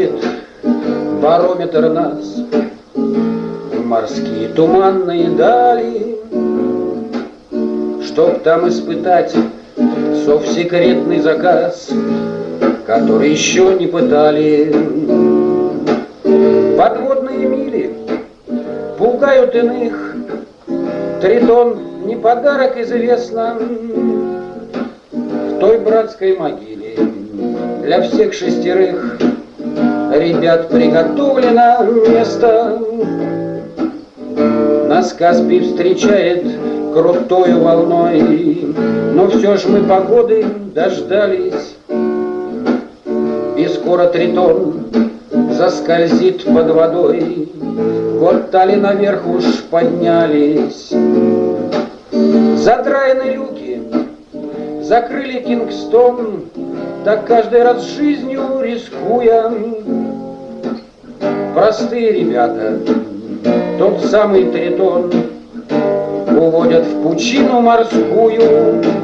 вывесит барометр нас в морские туманные дали, чтоб там испытать совсекретный заказ, который еще не пытали. Подводные мили пугают иных, Тритон не подарок, известно. В той братской могиле для всех шестерых ребят приготовлено место. Нас Каспий встречает крутою волной, но все ж мы погоды дождались, и скоро Тритон заскользит под водой. Вот тали наверх уж поднялись. Задраены люки, закрыли Кингстон, так каждый раз жизнью рискуя. Простые ребята, тот самый Тритон, уводят в пучину морскую.